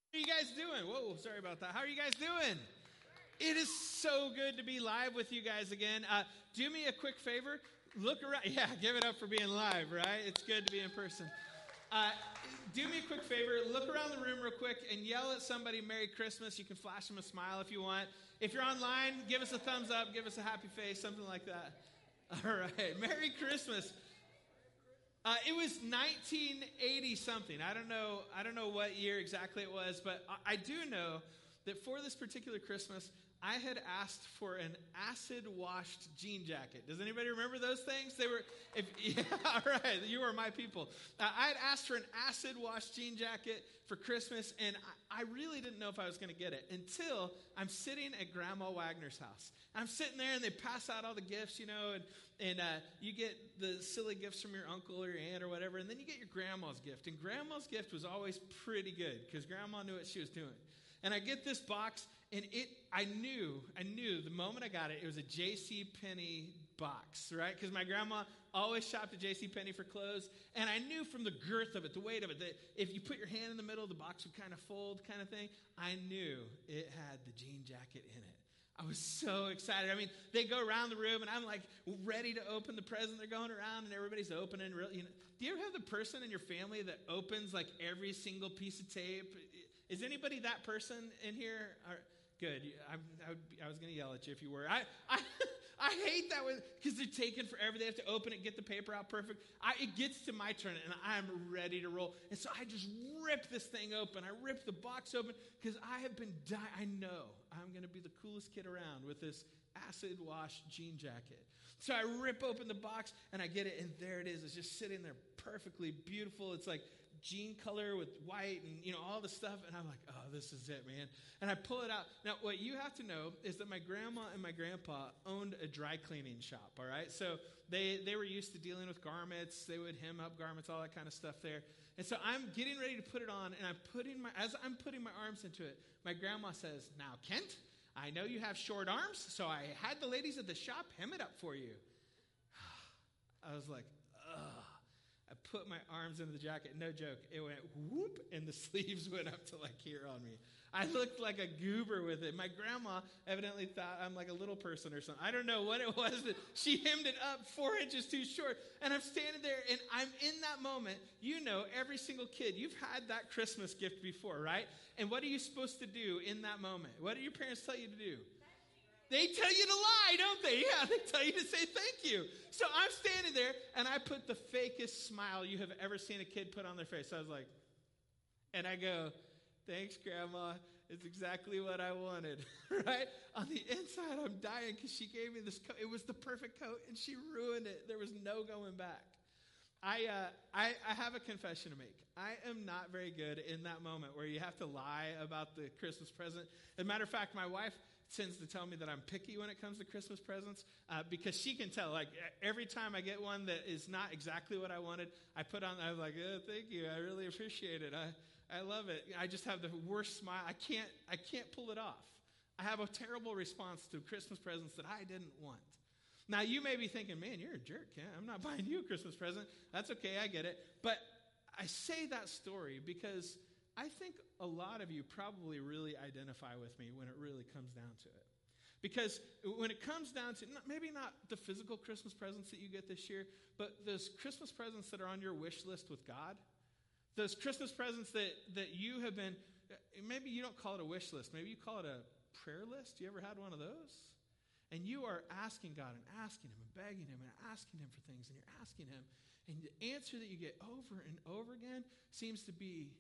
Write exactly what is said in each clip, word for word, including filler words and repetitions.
How are you guys doing? Whoa, sorry about that. How are you guys doing? It is so good to be live with you guys again. Uh, do me a quick favor. Look around. Yeah, give it up for being live, right? It's good to be in person. Uh, do me a quick favor. Look around the room real quick and yell at somebody Merry Christmas. You can flash them a smile if you want. If you're online, give us a thumbs up. Give us a happy face, something like that. All right. Merry Christmas. Uh, it was nineteen eighty something. I don't know. I don't know what year exactly it was, but I, I do know that for this particular Christmas, I had asked for an acid-washed jean jacket. Does anybody remember those things? They were. If, yeah, all right. You are my people. Uh, I had asked for an acid-washed jean jacket for Christmas, and I, I really didn't know if I was going to get it until I'm sitting at Grandma Wagner's house. I'm sitting there, and they pass out all the gifts, you know, and and uh, you get the silly gifts from your uncle or your aunt or whatever, and then you get your grandma's gift. And Grandma's gift was always pretty good because Grandma knew what she was doing. And I get this box, and it, I knew, I knew the moment I got it, it was a J C Penney box, right? Because my grandma always shopped at J C Penney for clothes, and I knew from the girth of it, the weight of it, that if you put your hand in the middle, the box would kind of fold kind of thing. I knew it had the jean jacket in it. I was so excited. I mean, they go around the room, and I'm like ready to open the present. They're going around, and everybody's opening. You know, do you ever have the person in your family that opens like every single piece of tape? Is anybody that person in here? Or, good. I, I, would be, I was going to yell at you if you were. I I, I hate that because they're taking forever. They have to open it, get the paper out perfect. I, it gets to my turn, and I'm ready to roll. And so I just rip this thing open. I rip the box open because I have been dying. I know I'm going to be the coolest kid around with this acid-wash jean jacket. So I rip open the box, and I get it, and there it is. It's just sitting there perfectly beautiful. It's like jean color with white and, you know, all the stuff. And I'm like, oh, this is it, man. And I pull it out. Now, what you have to know is that my grandma and my grandpa owned a dry cleaning shop, all right? So they, they were used to dealing with garments. They would hem up garments, all that kind of stuff there. And so I'm getting ready to put it on, and I'm putting my, as I'm putting my arms into it, my grandma says, now, Kent, I know you have short arms, so I had the ladies at the shop hem it up for you. I was like, ugh. I put my arms into the jacket. No joke. It went whoop, and the sleeves went up to like here on me. I looked like a goober with it. My grandma evidently thought I'm like a little person or something. I don't know what it was, but she hemmed it up four inches too short. And I'm standing there, and I'm in that moment. You know, every single kid, you've had that Christmas gift before, right? And what are you supposed to do in that moment? What do your parents tell you to do? They tell you to lie, don't they? Yeah, they tell you to say thank you. So I'm standing there, and I put the fakest smile you have ever seen a kid put on their face. I was like, and I go, thanks, Grandma. It's exactly what I wanted, right? On the inside, I'm dying because she gave me this coat. It was the perfect coat, and she ruined it. There was no going back. I, uh, I, I have a confession to make. I am not very good in that moment where you have to lie about the Christmas present. As a matter of fact, my wife tends to tell me that I'm picky when it comes to Christmas presents uh, because she can tell. Like every time I get one that is not exactly what I wanted, I put on. I was like, oh, "Thank you, I really appreciate it. I, I love it." I just have the worst smile. I can't, I can't pull it off. I have a terrible response to Christmas presents that I didn't want. Now you may be thinking, "Man, you're a jerk, Ken. I'm not buying you a Christmas present." That's okay, I get it. But I say that story because I think a lot of you probably really identify with me when it really comes down to it. Because when it comes down to, maybe not the physical Christmas presents that you get this year, but those Christmas presents that are on your wish list with God, those Christmas presents that, that you have been, maybe you don't call it a wish list, maybe you call it a prayer list. You ever had one of those? And you are asking God and asking Him and begging Him and asking Him for things, and you're asking Him, and the answer that you get over and over again seems to be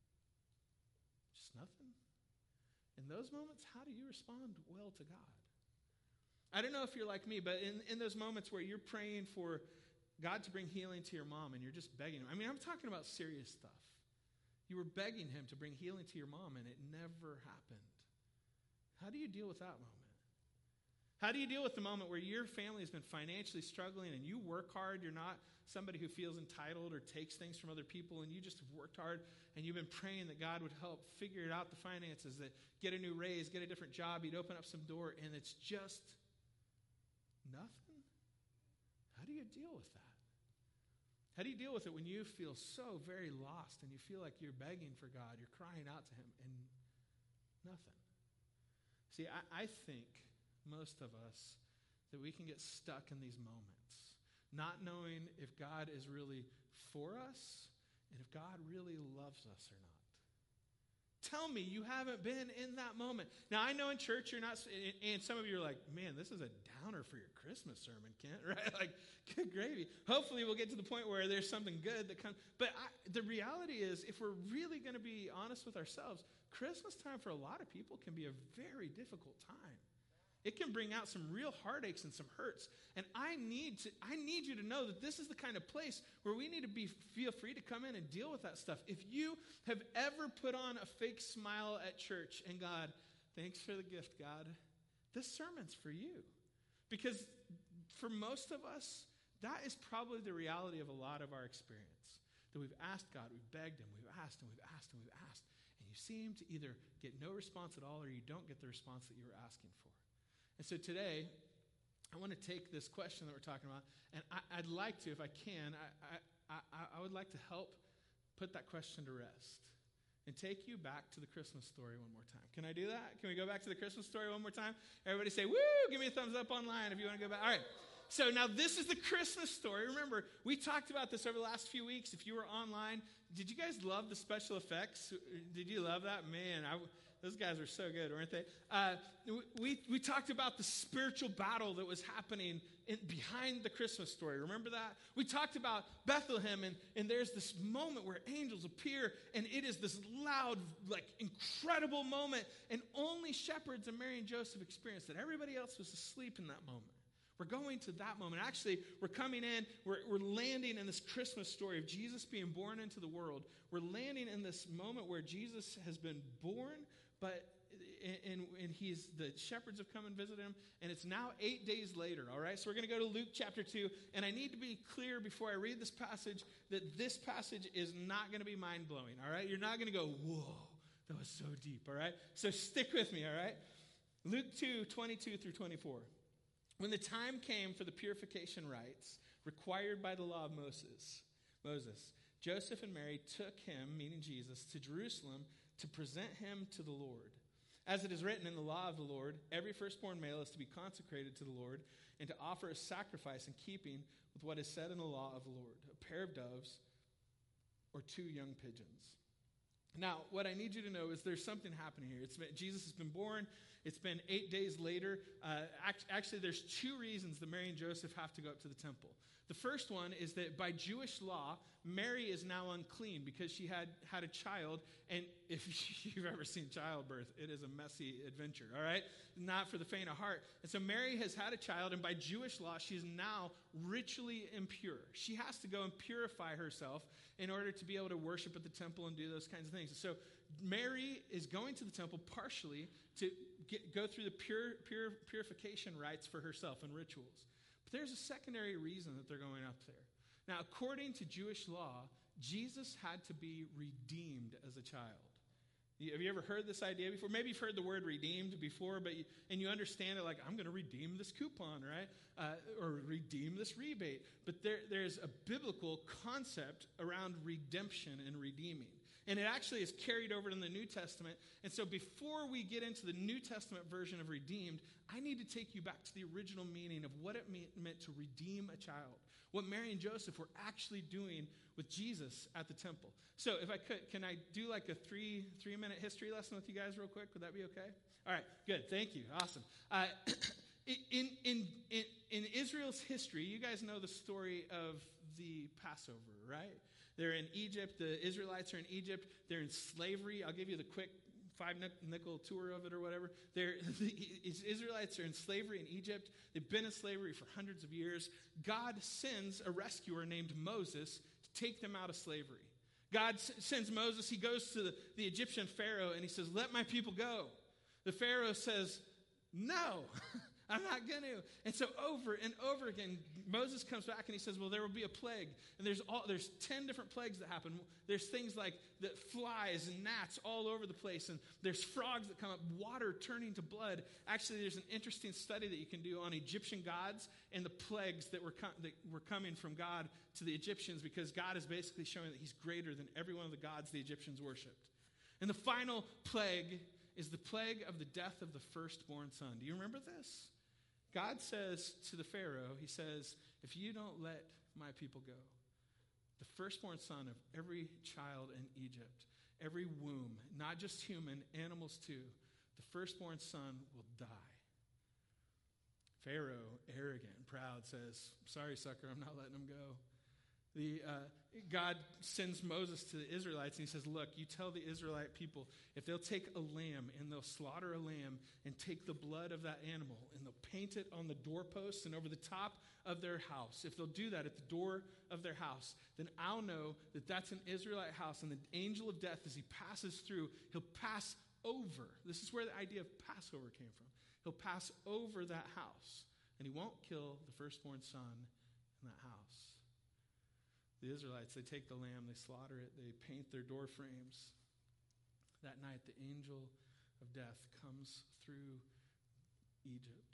just nothing. In those moments, how do you respond well to God? I don't know if you're like me, but in, in those moments where you're praying for God to bring healing to your mom and you're just begging Him. I mean, I'm talking about serious stuff. You were begging Him to bring healing to your mom and it never happened. How do you deal with that moment? How do you deal with the moment where your family has been financially struggling and you work hard? You're not somebody who feels entitled or takes things from other people, and you just have worked hard and you've been praying that God would help figure out the finances, that get a new raise, get a different job, He'd open up some door, and it's just nothing? How do you deal with that? How do you deal with it when you feel so very lost and you feel like you're begging for God, you're crying out to him, and nothing? See, I, I think most of us that we can get stuck in these moments, not knowing if God is really for us and if God really loves us or not. Tell me you haven't been in that moment. Now, I know in church you're not, and some of you are like, man, this is a downer for your Christmas sermon, Kent, right? Like, good gravy. Hopefully we'll get to the point where there's something good that comes. But I, the reality is, if we're really going to be honest with ourselves, Christmas time for a lot of people can be a very difficult time. It can bring out some real heartaches and some hurts. And I need to, I need you to know that this is the kind of place where we need to be feel free to come in and deal with that stuff. If you have ever put on a fake smile at church and God, thanks for the gift, God, this sermon's for you. Because for most of us, that is probably the reality of a lot of our experience. That we've asked God, we've begged him, we've asked and we've asked and we've asked. And you seem to either get no response at all or you don't get the response that you were asking for. And so today, I want to take this question that we're talking about, and I, I'd like to, if I can, I, I, I, I would like to help put that question to rest and take you back to the Christmas story one more time. Can I do that? Can we go back to the Christmas story one more time? Everybody say, woo, give me a thumbs up online if you want to go back. All right. So now this is the Christmas story. Remember, we talked about this over the last few weeks. If you were online, did you guys love the special effects? Did you love that? Man, I... Those guys were so good, weren't they? Uh, we, we talked about the spiritual battle that was happening in, behind the Christmas story. Remember that? We talked about Bethlehem, and, and there's this moment where angels appear, and it is this loud, like, incredible moment, and only shepherds and Mary and Joseph experienced it. Everybody else was asleep in that moment. We're going to that moment. Actually, we're coming in, we're, we're landing in this Christmas story of Jesus being born into the world. We're landing in this moment where Jesus has been born, but and, and he's the shepherds have come and visited him, and it's now eight days later, all right? So we're going to go to Luke chapter two, and I need to be clear before I read this passage that this passage is not going to be mind-blowing, all right? You're not going to go, whoa, that was so deep, all right? So stick with me, all right? Luke two, twenty-two through twenty-four. When the time came for the purification rites required by the law of Moses, Moses, Joseph and Mary took him, meaning Jesus, to Jerusalem to present him to the Lord. As it is written in the law of the Lord, every firstborn male is to be consecrated to the Lord and to offer a sacrifice in keeping with what is said in the law of the Lord, a pair of doves or two young pigeons. Now, what I need you to know is there's something happening here. It's been, Jesus has been born. It's been eight days later. Uh, act, actually, there's two reasons that Mary and Joseph have to go up to the temple. The first one is that by Jewish law, Mary is now unclean because she had had a child. And if you've ever seen childbirth, it is a messy adventure, all right? Not for the faint of heart. And so Mary has had a child, and by Jewish law, she is now ritually impure. She has to go and purify herself in order to be able to worship at the temple and do those kinds of things. So Mary is going to the temple partially to get, go through the pure, pure purification rites for herself and rituals. But there's a secondary reason that they're going up there. Now, according to Jewish law, Jesus had to be redeemed as a child. Have you ever heard this idea before? Maybe you've heard the word redeemed before, but you, and you understand it like, I'm going to redeem this coupon, right? Uh, or redeem this rebate. But there, there's a biblical concept around redemption and redeeming. And it actually is carried over in the New Testament. And so before we get into the New Testament version of redeemed, I need to take you back to the original meaning of what it mean, meant to redeem a child. What Mary and Joseph were actually doing with Jesus at the temple. So if I could, can I do like a three, three-minute history lesson with you guys real quick? Would that be okay? All right, good. Thank you. Awesome. Uh, in, in, in, in Israel's history, you guys know the story of the Passover, right? They're in Egypt. The Israelites are in Egypt. They're in slavery. I'll give you the quick five nickel tour of it or whatever. They're, the Israelites are in slavery in Egypt. They've been in slavery for hundreds of years. God sends a rescuer named Moses to take them out of slavery. God s- sends Moses. He goes to the, the Egyptian Pharaoh and he says, let my people go. The Pharaoh says, no, I'm not going to. And so over and over again, Moses comes back and he says, well, there will be a plague. And there's all there's ten different plagues that happen. There's things like the flies and gnats all over the place. And there's frogs that come up, water turning to blood. Actually, there's an interesting study that you can do on Egyptian gods and the plagues that were, com- that were coming from God to the Egyptians, because God is basically showing that he's greater than every one of the gods the Egyptians worshipped. And the final plague is the plague of the death of the firstborn son. Do you remember this? God says to the Pharaoh, he says, if you don't let my people go, the firstborn son of every child in Egypt, every womb, not just human, animals too, the firstborn son will die. Pharaoh, arrogant and proud, says, sorry, sucker, I'm not letting him go. The, uh, God sends Moses to the Israelites, and he says, look, you tell the Israelite people, if they'll take a lamb and they'll slaughter a lamb and take the blood of that animal and they'll paint it on the doorposts and over the top of their house, if they'll do that at the door of their house, then I'll know that that's an Israelite house, and the angel of death, as he passes through, he'll pass over. This is where the idea of Passover came from. He'll pass over that house, and he won't kill the firstborn son in that house. The Israelites, they take the lamb, they slaughter it, they paint their door frames. That night, the angel of death comes through Egypt.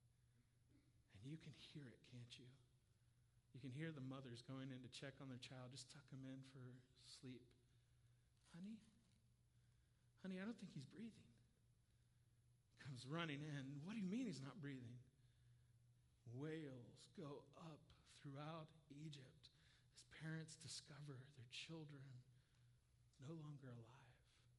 And you can hear it, can't you? You can hear the mothers going in to check on their child, just tuck him in for sleep. Honey? Honey, I don't think he's breathing. Comes running in. What do you mean he's not breathing? Wails go up throughout Egypt. Parents discover their children no longer alive.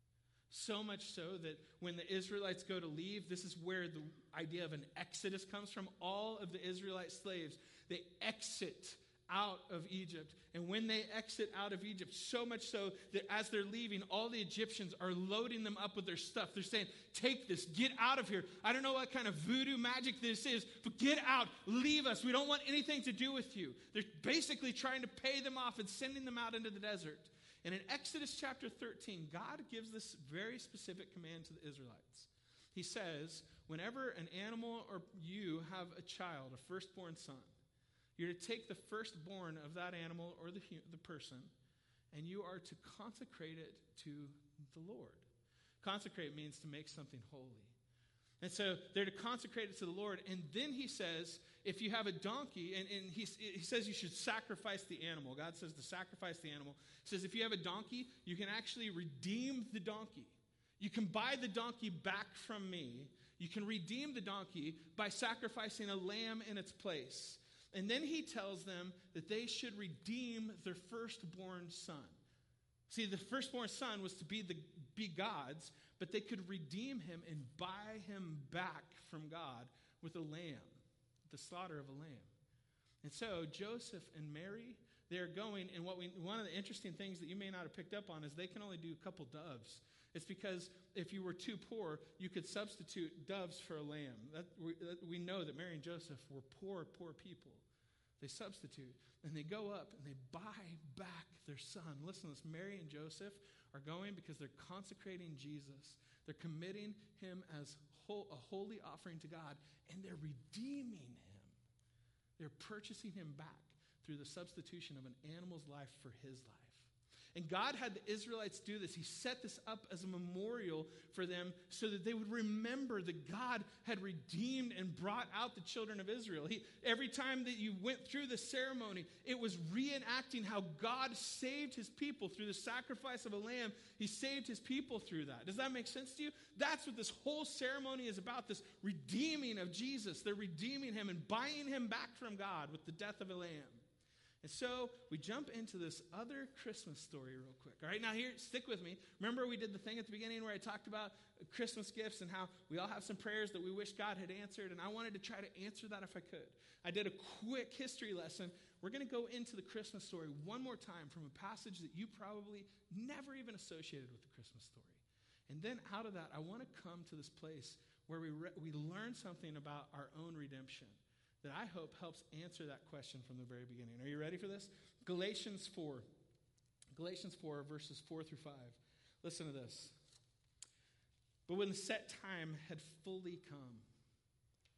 So much so that when the Israelites go to leave, this is where the idea of an exodus comes from. All of the Israelite slaves, they exit out of Egypt. And when they exit out of Egypt, so much so that as they're leaving, all the Egyptians are loading them up with their stuff. They're saying, take this, get out of here. I don't know what kind of voodoo magic this is, but get out, leave us. We don't want anything to do with you. They're basically trying to pay them off and sending them out into the desert. And in Exodus chapter thirteen, God gives this very specific command to the Israelites. He says, whenever an animal or you have a child, a firstborn son, you're to take the firstborn of that animal or the, the person, and you are to consecrate it to the Lord. Consecrate means to make something holy. And so they're to consecrate it to the Lord. And then he says, if you have a donkey, and, and he, he says you should sacrifice the animal. God says to sacrifice the animal. He says if you have a donkey, you can actually redeem the donkey. You can buy the donkey back from me. You can redeem the donkey by sacrificing a lamb in its place. And then he tells them that they should redeem their firstborn son. See, the firstborn son was to be the be God's, but they could redeem him and buy him back from God with a lamb, the slaughter of a lamb. And so Joseph and Mary, they're going, and what we one of the interesting things that you may not have picked up on is they can only do a couple doves. It's because if you were too poor, you could substitute doves for a lamb. That, we, that, we know that Mary and Joseph were poor, poor people. They substitute, and they go up, and they buy back their son. Listen to this. Mary and Joseph are going because they're consecrating Jesus. They're committing him as whole, a holy offering to God, and they're redeeming him. They're purchasing him back through the substitution of an animal's life for his life. And God had the Israelites do this. He set this up as a memorial for them so that they would remember that God had redeemed and brought out the children of Israel. He, every time that you went through the ceremony, it was reenacting how God saved his people through the sacrifice of a lamb. He saved his people through that. Does that make sense to you? That's what this whole ceremony is about, this redeeming of Jesus. They're redeeming him and buying him back from God with the death of a lamb. And so we jump into this other Christmas story real quick. All right, now here, stick with me. Remember we did the thing at the beginning where I talked about Christmas gifts and how we all have some prayers that we wish God had answered, and I wanted to try to answer that if I could. I did a quick history lesson. We're going to go into the Christmas story one more time from a passage that you probably never even associated with the Christmas story. And then out of that, I want to come to this place where we re- we learn something about our own redemption that I hope helps answer that question from the very beginning. Are you ready for this? Galatians four. Galatians four, verses four through five. Listen to this. But when the set time had fully come,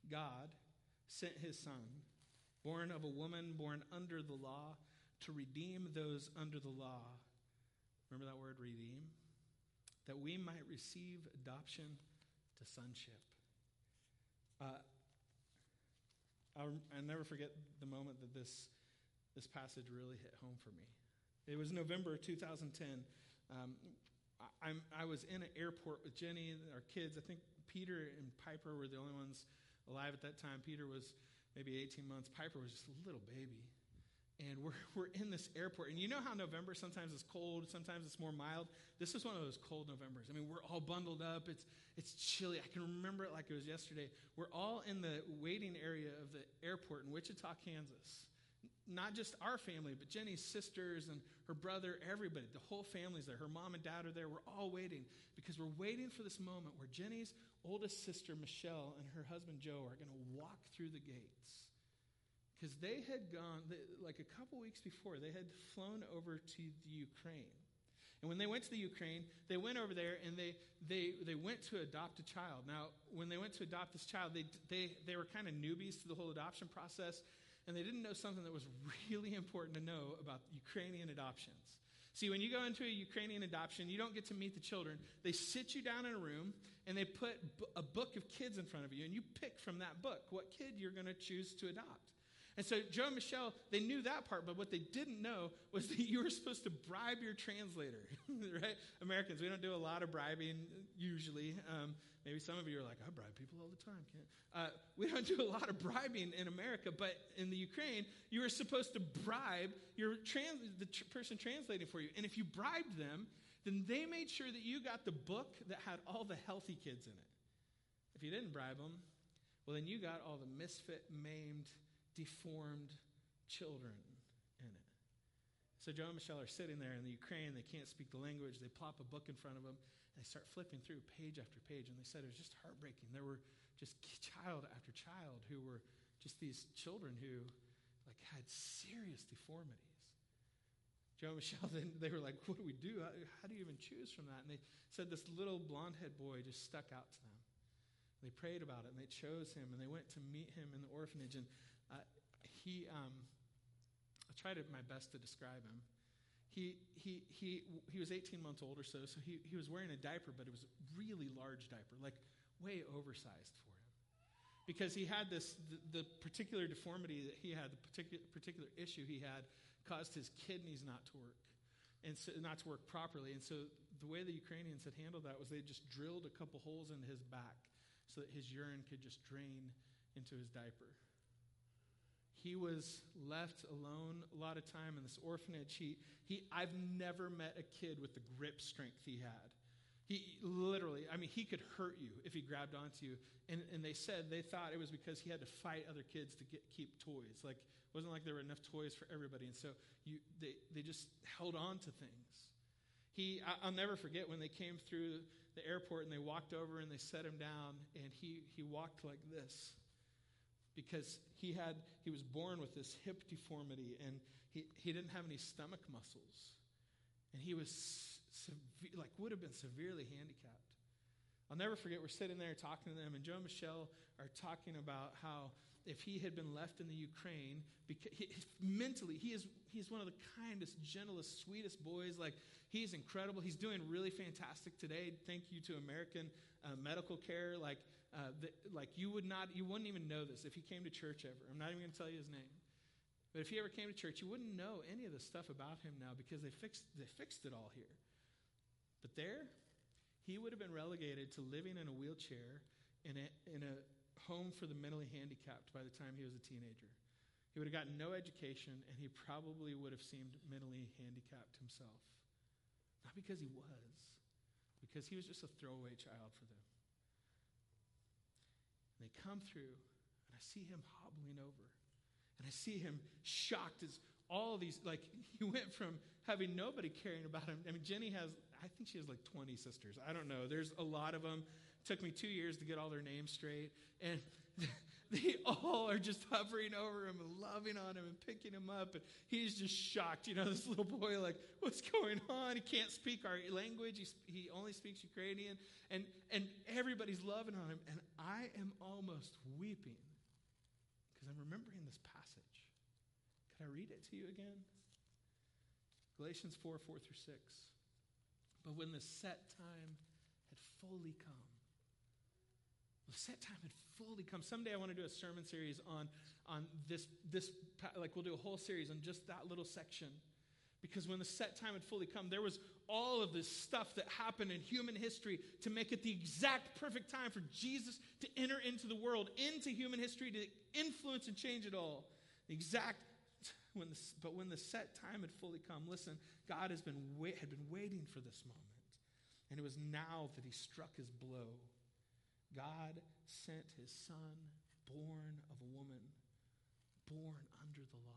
God sent his son, born of a woman, born under the law, to redeem those under the law. Remember that word, redeem? That we might receive adoption to sonship. Uh, I'll, I'll never forget the moment that this, this passage really hit home for me. It was November two thousand ten. Um, I, I'm, I was in an airport with Jenny and our kids. I think Peter and Piper were the only ones alive at that time. Peter was maybe eighteen months. Piper was just a little baby. And we're we're in this airport. And you know how November sometimes is cold, sometimes it's more mild? This is one of those cold Novembers. I mean, we're all bundled up. It's it's chilly. I can remember it like it was yesterday. We're all in the waiting area of the airport in Wichita, Kansas. Not just our family, but Jenny's sisters and her brother, everybody. The whole family's there. Her mom and dad are there. We're all waiting because we're waiting for this moment where Jenny's oldest sister, Michelle, and her husband, Joe, are going to walk through the gates. Because they had gone, like a couple weeks before, they had flown over to the Ukraine. And when they went to the Ukraine, they went over there and they they they went to adopt a child. Now, when they went to adopt this child, they they they were kind of newbies to the whole adoption process, and they didn't know something that was really important to know about Ukrainian adoptions. See, when you go into a Ukrainian adoption, you don't get to meet the children. They sit you down in a room, and they put a book of kids in front of you, and you pick from that book what kid you're going to choose to adopt. And so Joe and Michelle, they knew that part, but what they didn't know was that you were supposed to bribe your translator, right? Americans, we don't do a lot of bribing usually. Um, maybe some of you are like, I bribe people all the time. Can't. Uh, we don't do a lot of bribing in America, but in the Ukraine, you were supposed to bribe your trans- the tr- person translating for you. And if you bribed them, then they made sure that you got the book that had all the healthy kids in it. If you didn't bribe them, well, then you got all the misfit, maimed, deformed children in it. So Joe and Michelle are sitting there in the Ukraine. They can't speak the language. They plop a book in front of them. And they start flipping through page after page. And they said it was just heartbreaking. There were just child after child who were just these children who like had serious deformities. Joe and Michelle, then they were like, what do we do? How, how do you even choose from that? And they said this little blonde-head boy just stuck out to them. They prayed about it, and they chose him, and they went to meet him in the orphanage. And uh, he, um, I tried my best to describe him. He he he he was eighteen months old or so, so he, he was wearing a diaper, but it was a really large diaper, like way oversized for him. Because he had this, the, the particular deformity that he had, the particular, particular issue he had, caused his kidneys not to work, and so, not to work properly. And so the way the Ukrainians had handled that was they just drilled a couple holes into his back so that his urine could just drain into his diaper. He was left alone a lot of time in this orphanage. He, he, I've never met a kid with the grip strength he had. He literally, I mean, he could hurt you if he grabbed onto you. And, and they said they thought it was because he had to fight other kids to get, keep toys. Like, it wasn't like there were enough toys for everybody. And so you, they, they just held on to things. He, I, I'll never forget when they came through the airport and they walked over and they set him down, and he, he walked like this. Because he had, he was born with this hip deformity, and he, he didn't have any stomach muscles. And he was, seve- like, would have been severely handicapped. I'll never forget, we're sitting there talking to them, and Joe and Michelle are talking about how if he had been left in the Ukraine, because he, mentally, he is he's one of the kindest, gentlest, sweetest boys. Like, he's incredible. He's doing really fantastic today. Thank you to American uh, medical care. Like, uh, the, like you would not, you wouldn't even know this if he came to church ever. I'm not even going to tell you his name. But if he ever came to church, you wouldn't know any of the stuff about him now because they fixed they fixed it all here. But there, he would have been relegated to living in a wheelchair in a in a home for the mentally handicapped by the time he was a teenager. He would have gotten no education, and he probably would have seemed mentally handicapped himself. Not because he was, because he was just a throwaway child for them. And they come through, and I see him hobbling over. And I see him shocked as all these, like, he went from having nobody caring about him. I mean, Jenny has, I think she has like twenty sisters. I don't know. There's a lot of them. It took me two years to get all their names straight. And they all are just hovering over him and loving on him and picking him up. And he's just shocked. You know, this little boy, like, what's going on? He can't speak our language. He, he only speaks Ukrainian. And, and everybody's loving on him. And I am almost weeping because I'm remembering this passage. Could I read it to you again? Galatians four, four through six. But when the set time had fully come, the set time had fully come. Someday I want to do a sermon series on, on this, this, like we'll do a whole series on just that little section. Because when the set time had fully come, there was all of this stuff that happened in human history to make it the exact perfect time for Jesus to enter into the world, into human history, to influence and change it all. The exact, when the, but when the set time had fully come, listen, God has been wait, had been waiting for this moment. And it was now that he struck his blow. God sent his son, born of a woman, born under the law.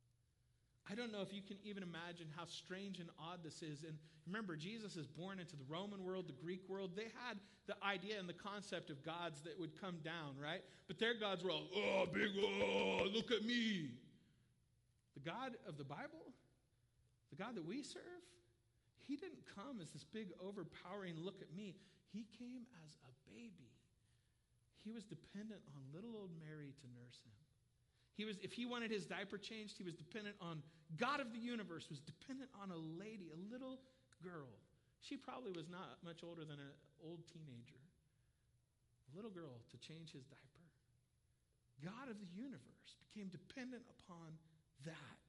I don't know if you can even imagine how strange and odd this is. And remember, Jesus is born into the Roman world, the Greek world. They had the idea and the concept of gods that would come down, right? But their gods were all, oh, big, oh, look at me. The God of the Bible, the God that we serve, he didn't come as this big, overpowering look at me. He came as a baby. He was dependent on little old Mary to nurse him. He was, if he wanted his diaper changed, he was dependent on God of the universe, was dependent on a lady, a little girl. She probably was not much older than an old teenager. A little girl to change his diaper. God of the universe became dependent upon that.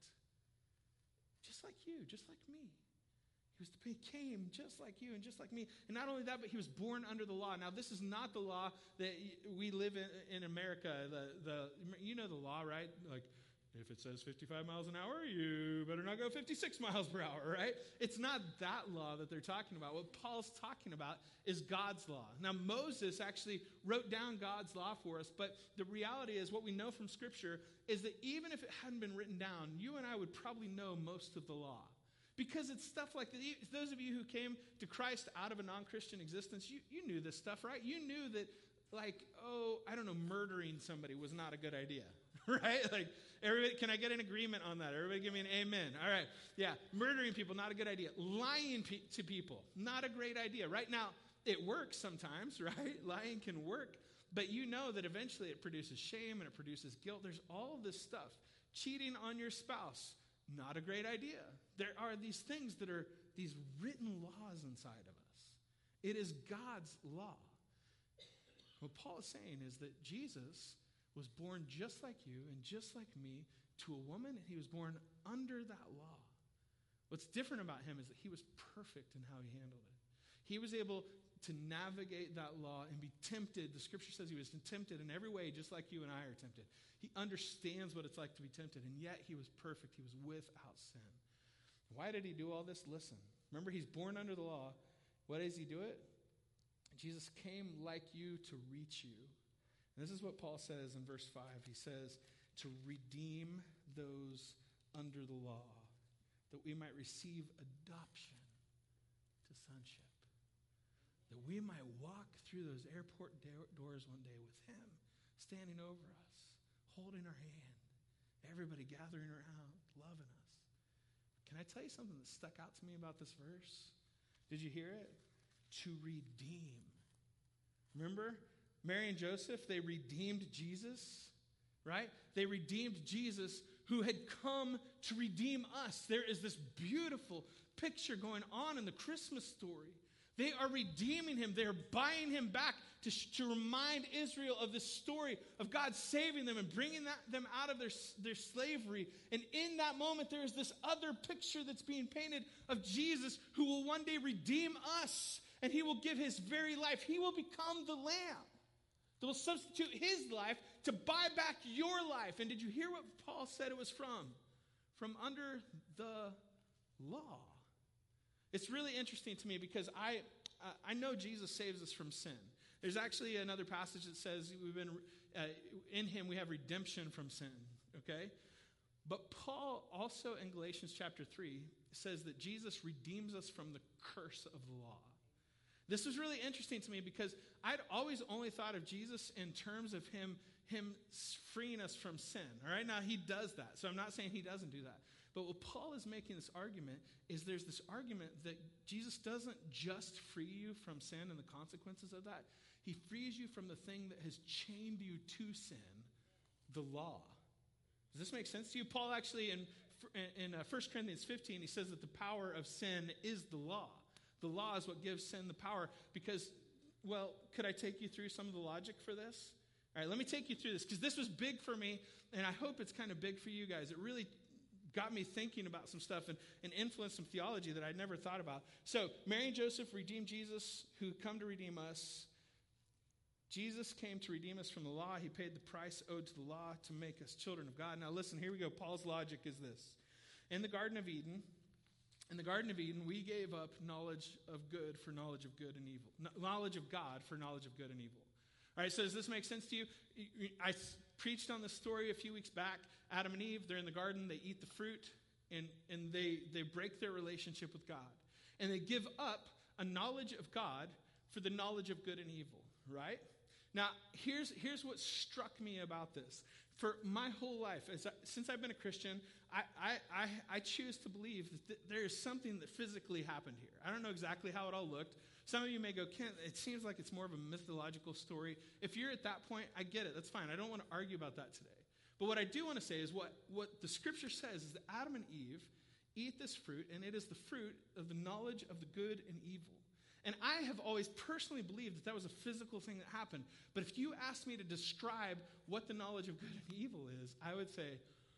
Just like you, just like me. He, was, he came just like you and just like me. And not only that, but he was born under the law. Now, this is not the law that we live in in America. The, the, you know the law, right? Like, if it says fifty-five miles an hour, you better not go fifty-six miles per hour, right? It's not that law that they're talking about. What Paul's talking about is God's law. Now, Moses actually wrote down God's law for us, but the reality is what we know from Scripture is that even if it hadn't been written down, you and I would probably know most of the law. Because it's stuff like that. Those of you who came to Christ out of a non-Christian existence, you, you knew this stuff, right? You knew that, like, oh, I don't know, murdering somebody was not a good idea, right? Like, everybody, can I get an agreement on that? Everybody give me an amen. All right. Yeah, murdering people, not a good idea. Lying pe- to people, not a great idea. Right now, it works sometimes, right? Lying can work. But you know that eventually it produces shame and it produces guilt. There's all of this stuff. Cheating on your spouse, not a great idea. There are these things that are these written laws inside of us. It is God's law. What Paul is saying is that Jesus was born just like you and just like me to a woman, and he was born under that law. What's different about him is that he was perfect in how he handled it. He was able to navigate that law and be tempted. The scripture says he was tempted in every way, just like you and I are tempted. He understands what it's like to be tempted, and yet he was perfect. He was without sin. Why did he do all this? Listen. Remember, he's born under the law. Why does he do it? Jesus came like you to reach you. And this is what Paul says in verse five. He says, to redeem those under the law, that we might receive adoption to sonship. That we might walk through those airport do- doors one day with him, standing over us, holding our hand, everybody gathering around, loving us. Can I tell you something that stuck out to me about this verse? Did you hear it? To redeem. Remember? Mary and Joseph, they redeemed Jesus, right? They redeemed Jesus who had come to redeem us. There is this beautiful picture going on in the Christmas story. They are redeeming him. They are buying him back to, to remind Israel of this story of God saving them and bringing that, them out of their, their slavery. And in that moment, there is this other picture that's being painted of Jesus who will one day redeem us. And he will give his very life. He will become the lamb that will substitute his life to buy back your life. And did you hear what Paul said it was from? From under the law. It's really interesting to me because I uh, I know Jesus saves us from sin. There's actually another passage that says we've been uh, in him we have redemption from sin. Okay, but Paul also in Galatians chapter three says that Jesus redeems us from the curse of the law. This was really interesting to me because I'd always only thought of Jesus in terms of him him freeing us from sin. All right, now he does that. So I'm not saying he doesn't do that. But what Paul is making this argument is there's this argument that Jesus doesn't just free you from sin and the consequences of that. He frees you from the thing that has chained you to sin, the law. Does this make sense to you? Paul actually, in, in uh, First Corinthians fifteen, he says that the power of sin is the law. The law is what gives sin the power because, well, could I take you through some of the logic for this? All right, let me take you through this because this was big for me, and I hope it's kind of big for you guys. It really got me thinking about some stuff and, and influenced some theology that I'd never thought about. So Mary and Joseph redeemed Jesus, who come to redeem us. Jesus came to redeem us from the law. He paid the price owed to the law to make us children of God. Now listen, here we go. Paul's logic is this. In the Garden of Eden, in the Garden of Eden, we gave up knowledge of good for knowledge of good and evil. Knowledge of God for knowledge of good and evil. All right, so does this make sense to you? I preached on this story a few weeks back. Adam and Eve, they're in the garden, they eat the fruit, and, and they, they break their relationship with God. And they give up a knowledge of God for the knowledge of good and evil, right? Now, here's, here's what struck me about this. For my whole life, as I, since I've been a Christian, I, I, I, I choose to believe that th- there is something that physically happened here. I don't know exactly how it all looked. Some of you may go, Kent, it seems like it's more of a mythological story. If you're at that point, I get it. That's fine. I don't want to argue about that today. But what I do want to say is what, what the scripture says is that Adam and Eve eat this fruit, and it is the fruit of the knowledge of the good and evil. And I have always personally believed that that was a physical thing that happened. But if you asked me to describe what the knowledge of good and evil is, I would say,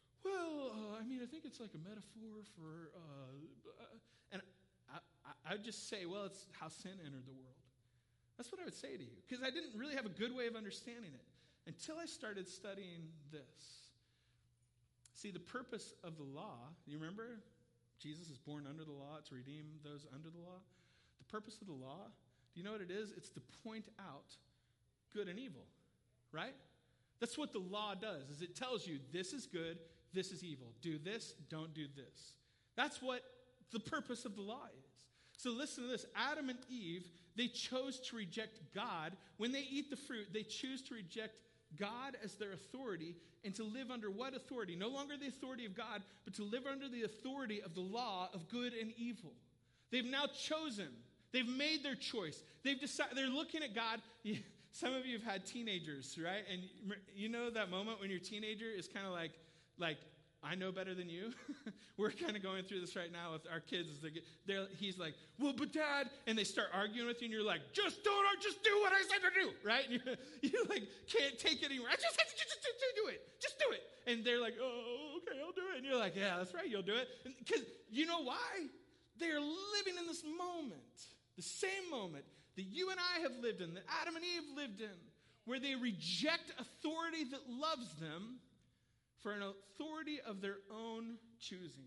well, uh, I mean, I think it's like a metaphor for, uh, uh, and I, I, I would just say, well, it's how sin entered the world. That's what I would say to you, because I didn't really have a good way of understanding it until I started studying this. See, the purpose of the law, you remember? Jesus is born under the law to redeem those under the law. The purpose of the law, do you know what it is? It's to point out good and evil, right? That's what the law does, is it tells you this is good, this is evil. Do this, don't do this. That's what the purpose of the law is. So listen to this. Adam and Eve, they chose to reject God. When they eat the fruit, they choose to reject God as their authority and to live under what authority? No longer the authority of God, but to live under the authority of the law of good and evil. They've now chosen. They've made their choice. They've decided. They're looking at God. Some of you have had teenagers, right? And you know that moment when your teenager is kind of like, like, I know better than you. We're kind of going through this right now with our kids. As they're, they're, he's like, well, but Dad, and they start arguing with you, and you're like, just don't, just do what I said to do, right? And you're, you like can't take it anymore. I just said to just, just do it, just do it. And they're like, oh, okay, I'll do it. And you're like, yeah, that's right, you'll do it. Because you know why? They're living in this moment, the same moment that you and I have lived in, that Adam and Eve lived in, where they reject authority that loves them for an authority of their own choosing.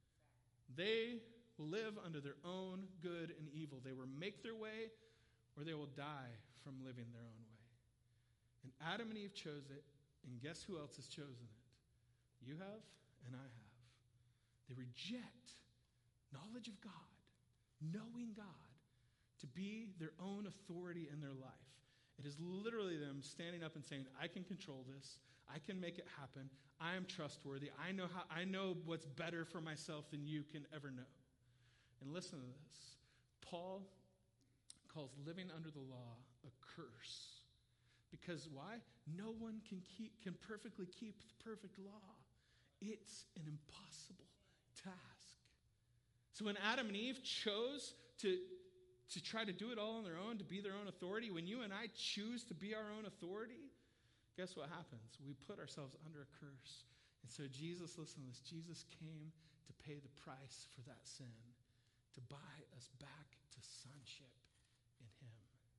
They will live under their own good and evil. They will make their way, or they will die from living their own way. And Adam and Eve chose it, and guess who else has chosen it? You have, and I have. They reject knowledge of God, knowing God, to be their own authority in their life. It is literally them standing up and saying, I can control this. I can make it happen. I am trustworthy. I know how. I know what's better for myself than you can ever know. And listen to this. Paul calls living under the law a curse. Because why? No one can keep can perfectly keep the perfect law. It's an impossible task. So when Adam and Eve chose to to try to do it all on their own, to be their own authority, when you and I choose to be our own authority, guess what happens? We put ourselves under a curse. And so Jesus, listen to this, Jesus came to pay the price for that sin, to buy us back to sonship in him.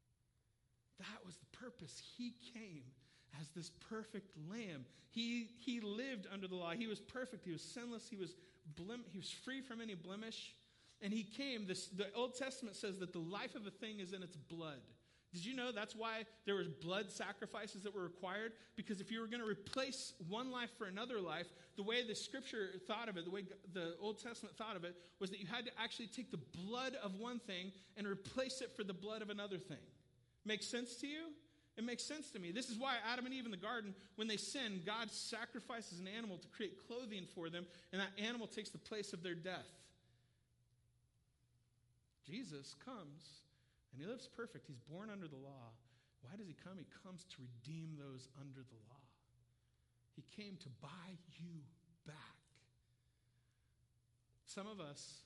That was the purpose. He came as this perfect lamb. He, he lived under the law. He was perfect. He was sinless. He was, blem- he was free from any blemish. And he came, this, the Old Testament says that the life of a thing is in its blood. Did you know that's why there was blood sacrifices that were required? Because if you were going to replace one life for another life, the way the scripture thought of it, the way the Old Testament thought of it, was that you had to actually take the blood of one thing and replace it for the blood of another thing. Makes sense to you? It makes sense to me. This is why Adam and Eve in the garden, when they sin, God sacrifices an animal to create clothing for them, and that animal takes the place of their death. Jesus comes, and he lives perfect. He's born under the law. Why does he come? He comes to redeem those under the law. He came to buy you back. Some of us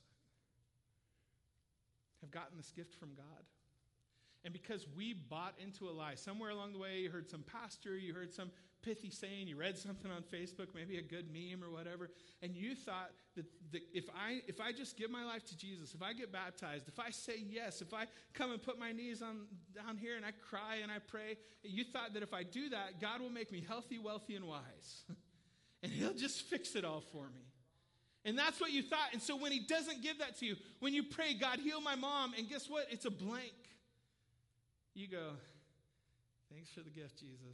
have gotten this gift from God. And because we bought into a lie, somewhere along the way you heard some pastor, you heard some pithy saying, you read something on Facebook, maybe a good meme or whatever, and you thought that, that if I if I just give my life to Jesus, if I get baptized, if I say yes, if I come and put my knees on down here and I cry and I pray, you thought that if I do that, God will make me healthy, wealthy, and wise. And he'll just fix it all for me. And that's what you thought. And so when he doesn't give that to you, when you pray, God, heal my mom, and guess what? It's a blank. You go, thanks for the gift, Jesus.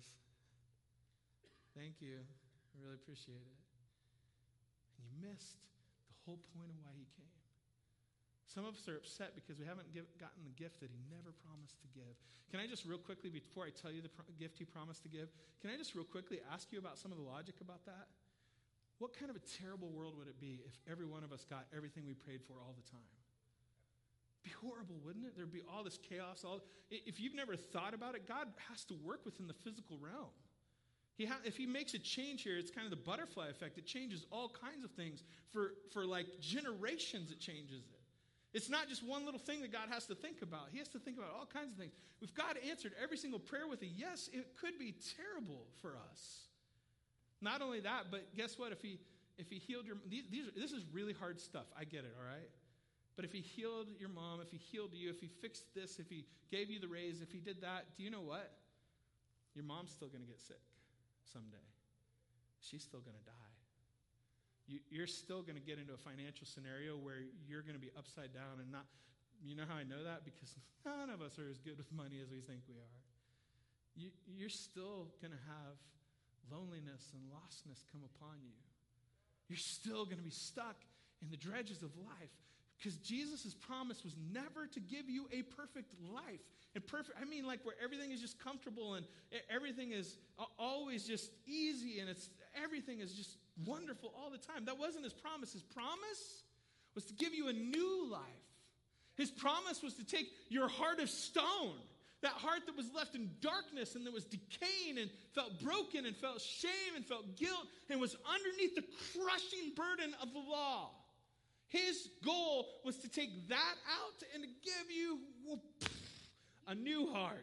Thank you. I really appreciate it. And you missed the whole point of why he came. Some of us are upset because we haven't give, gotten the gift that he never promised to give. Can I just real quickly, before I tell you the pro- gift he promised to give, can I just real quickly ask you about some of the logic about that? What kind of a terrible world would it be if every one of us got everything we prayed for all the time? It'd be horrible, wouldn't it? There'd be all this chaos. All, if you've never thought about it, God has to work within the physical realm. He ha- if he makes a change here, it's kind of the butterfly effect. It changes all kinds of things. For, for like generations, it changes it. It's not just one little thing that God has to think about. He has to think about all kinds of things. If God answered every single prayer with a yes, it could be terrible for us. Not only that, but guess what? If he if he healed your these, these this is really hard stuff. I get it, all right? But if he healed your mom, if he healed you, if he fixed this, if he gave you the raise, if he did that, do you know what? Your mom's still going to get sick someday. She's still going to die. You, you're still going to get into a financial scenario where you're going to be upside down and not, you know how I know that? Because none of us are as good with money as we think we are. You, you're still going to have loneliness and lostness come upon you. You're still going to be stuck in the dredges of life. Because Jesus' promise was never to give you a perfect life. And perfect, I mean like where everything is just comfortable and everything is always just easy and it's everything is just wonderful all the time. That wasn't his promise. His promise was to give you a new life. His promise was to take your heart of stone, that heart that was left in darkness and that was decaying and felt broken and felt shame and felt guilt and was underneath the crushing burden of the law. His goal was to take that out and to give you whoop, a new heart.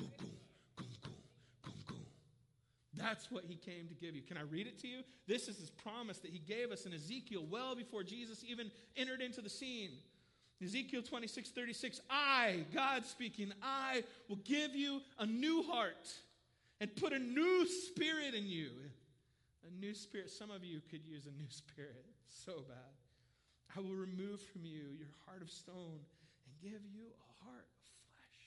That's what he came to give you. Can I read it to you? This is his promise that he gave us in Ezekiel well before Jesus even entered into the scene. Ezekiel twenty-six thirty-six, I, God speaking, I will give you a new heart and put a new spirit in you. A new spirit. Some of you could use a new spirit so bad. I will remove from you your heart of stone and give you a heart of flesh.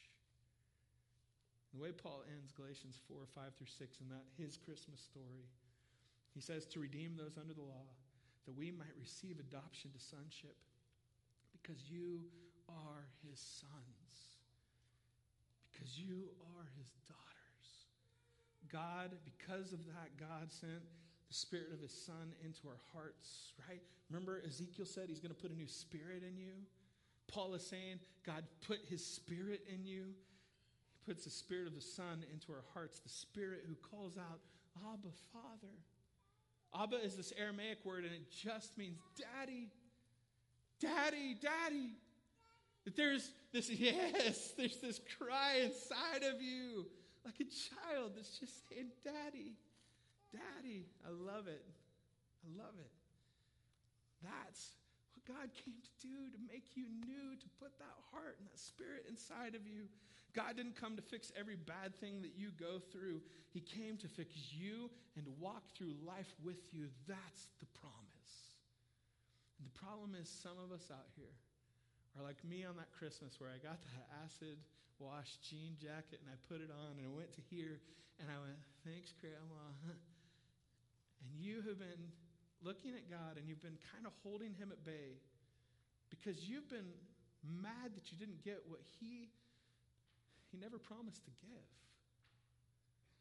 The way Paul ends Galatians four, five through six in that his Christmas story, he says to redeem those under the law, that we might receive adoption to sonship, because you are his sons, because you are his daughters. God, because of that, God sent the spirit of his son into our hearts, right? Remember Ezekiel said he's going to put a new spirit in you? Paul is saying God put his spirit in you. He puts the spirit of the son into our hearts, the spirit who calls out, Abba, Father. Abba is this Aramaic word, and it just means daddy, daddy, daddy. That there's this, yes, there's this cry inside of you, like a child that's just saying, daddy. Daddy, I love it. I love it. That's what God came to do, to make you new, to put that heart and that spirit inside of you. God didn't come to fix every bad thing that you go through. He came to fix you and to walk through life with you. That's the promise. And the problem is some of us out here are like me on that Christmas where I got that acid wash jean jacket and I put it on and I went to here and I went, thanks, Grandma. And you have been looking at God and you've been kind of holding him at bay because you've been mad that you didn't get what he, he never promised to give.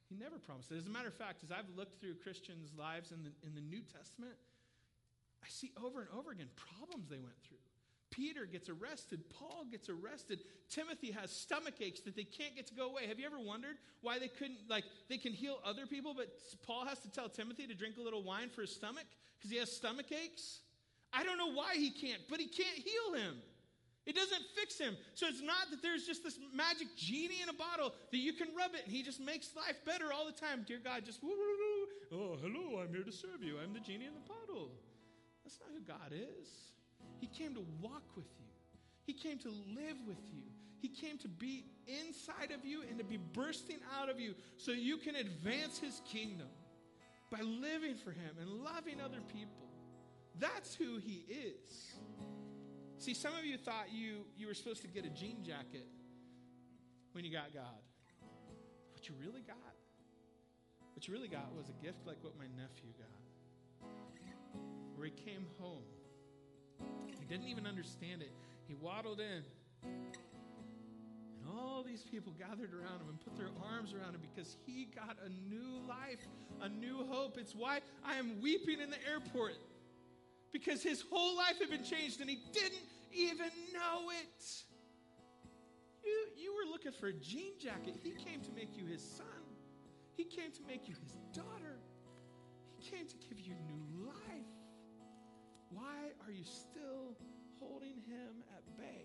He never promised it. As a matter of fact, as I've looked through Christians' lives in the, in the New Testament, I see over and over again problems they went through. Peter gets arrested. Paul gets arrested. Timothy has stomach aches that they can't get to go away. Have you ever wondered why they couldn't, like, they can heal other people, but Paul has to tell Timothy to drink a little wine for his stomach because he has stomach aches? I don't know why he can't, but he can't heal him. It doesn't fix him. So it's not that there's just this magic genie in a bottle that you can rub it and he just makes life better all the time. Dear God, just, woo, woo, woo. Oh, hello, I'm here to serve you. I'm the genie in the bottle. That's not who God is. He came to walk with you. He came to live with you. He came to be inside of you and to be bursting out of you so you can advance his kingdom by living for him and loving other people. That's who he is. See, some of you thought you, you were supposed to get a jean jacket when you got God. What you really got, what you really got was a gift like what my nephew got. Where he came home. He didn't even understand it. He waddled in. And all these people gathered around him and put their arms around him because he got a new life, a new hope. It's why I am weeping in the airport. Because his whole life had been changed and he didn't even know it. You, you were looking for a jean jacket. He came to make you his son. He came to make you his daughter. He came to give you new life. Why are you still holding him at bay?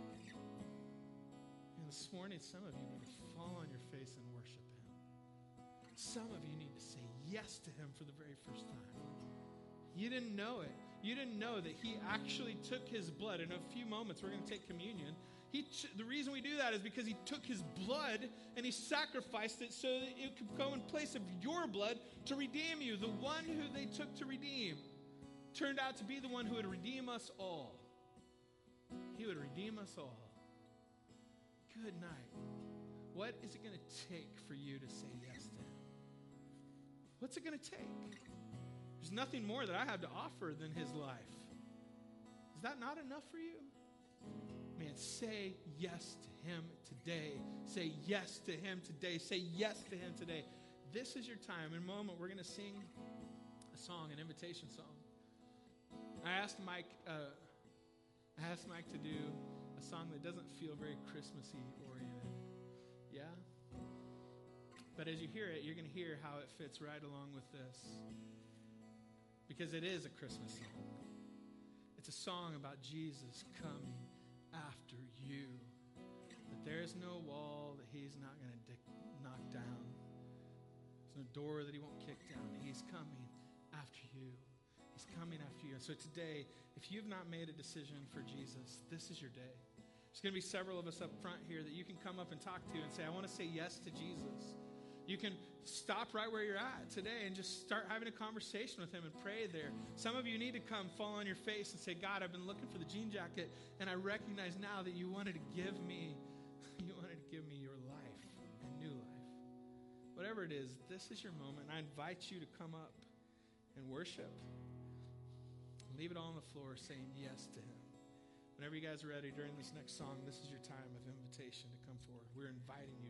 And this morning, some of you need to fall on your face and worship him. Some of you need to say yes to him for the very first time. You didn't know it. You didn't know that he actually took his blood. In a few moments, we're going to take communion. He, the reason we do that is because he took his blood and he sacrificed it so that it could go in place of your blood to redeem you. The one who they took to redeem turned out to be the one who would redeem us all. He would redeem us all. Good night. What is it going to take for you to say yes to him? What's it going to take? There's nothing more that I have to offer than his life. Is that not enough for you? Man, say yes to him today. Say yes to him today. Say yes to him today. This is your time. In a moment, we're going to sing a song, an invitation song. I asked Mike, uh, I asked Mike to do a song that doesn't feel very Christmassy oriented. Yeah? But as you hear it, you're going to hear how it fits right along with this. Because it is a Christmas song. It's a song about Jesus coming after you. That there's no wall that he's not going to dick- knock down. There's no door that he won't kick down. He's coming after you. He's coming after you. And so today, if you've not made a decision for Jesus, this is your day. There's going to be several of us up front here that you can come up and talk to and say, I want to say yes to Jesus. You can stop right where you're at today and just start having a conversation with him and pray there. Some of you need to come fall on your face and say, God, I've been looking for the jean jacket, and I recognize now that you wanted to give me, you wanted to give me your life, a new life. Whatever it is, this is your moment. I invite you to come up and worship. Leave it all on the floor saying yes to him. Whenever you guys are ready during this next song, this is your time of invitation to come forward. We're inviting you.